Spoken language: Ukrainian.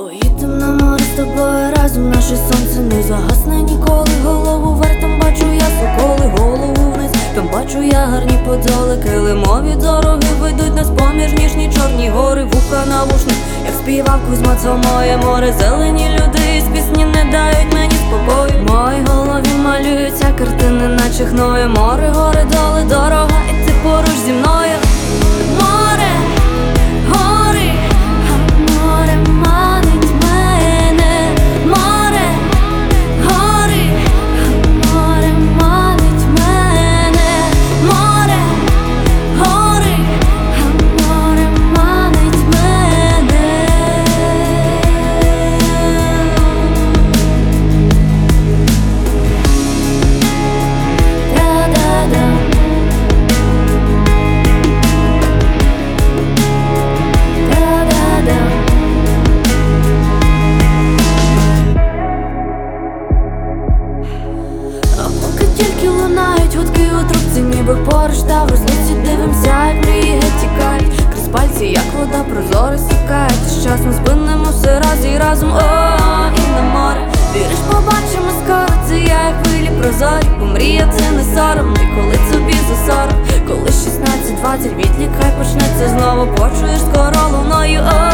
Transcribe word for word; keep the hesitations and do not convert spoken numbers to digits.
Поїдем на море з тобою разом, наше сонце не загасне ніколи. Голову вверх, там бачу я соколи, голову вниз, там бачу я гарні подоли. Килимові дороги ведуть нас поміж ніжні чорні гори. Вуха навушник, як співав Кузьма, це моє море. Зелені люди із пісні не дають мені спокою. В моїй голові малюються картини, наче хною. Море, гори, доли, дорога, і ти поруч зі мною. Море, гори, а море манить мене. Море, гори, а море манить мене. Море, гори, а море манить мене. Да-да-да. Тільки лунають гудки у трубці, ніби поруч та в розлуці дивимся, як мрії геть тікають. Крізь пальці, як вода прозоро стікає. З часом спинимо все раз і разом, о-о-о, і на море. Віриш, побачимо скоро, це я, як хвилі прозорі. Бо мрія це не сором, і коли тобі за сорок. Коли шістнадцять двадцять відлік, хай почнеться знову, почуєш скоро луною, о.